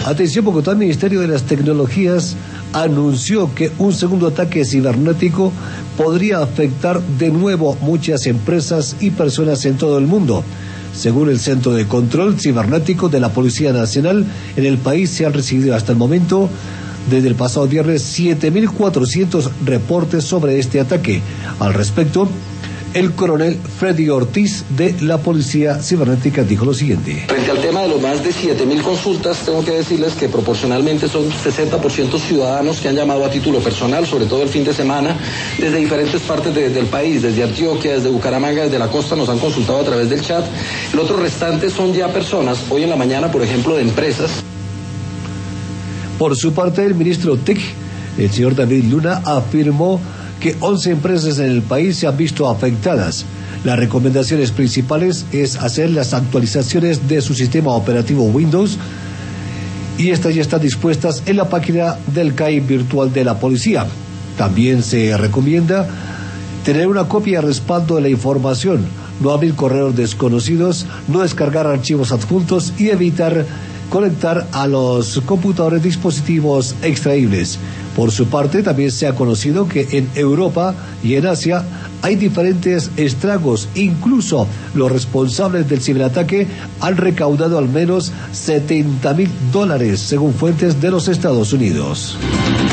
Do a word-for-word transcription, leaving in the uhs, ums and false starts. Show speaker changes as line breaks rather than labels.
Atención Bogotá, el Ministerio de las Tecnologías anunció que un segundo ataque cibernético podría afectar de nuevo muchas empresas y personas en todo el mundo. Según el Centro de Control Cibernético de la Policía Nacional, en el país se han recibido hasta el momento, desde el pasado viernes, siete mil cuatrocientos reportes sobre este ataque. Al respecto, el coronel Freddy Ortiz de la Policía Cibernética dijo lo siguiente.
Frente al tema de los más de siete mil consultas, tengo que decirles que proporcionalmente son sesenta por ciento ciudadanos que han llamado a título personal, sobre todo el fin de semana, desde diferentes partes de, del país, desde Antioquia, desde Bucaramanga, desde la costa, nos han consultado a través del chat. El otro restante son ya personas, hoy en la mañana, por ejemplo, de empresas.
Por su parte, el ministro T I C, el señor David Luna, afirmó que once empresas en el país se han visto afectadas. Las recomendaciones principales es hacer las actualizaciones de su sistema operativo Windows y estas ya están dispuestas en la página del C A I virtual de la policía. También se recomienda tener una copia de respaldo de la información, no abrir correos desconocidos, no descargar archivos adjuntos y evitar conectar a los computadores dispositivos extraíbles. Por su parte, también se ha conocido que en Europa y en Asia hay diferentes estragos. Incluso los responsables del ciberataque han recaudado al menos setenta mil dólares, según fuentes de los Estados Unidos.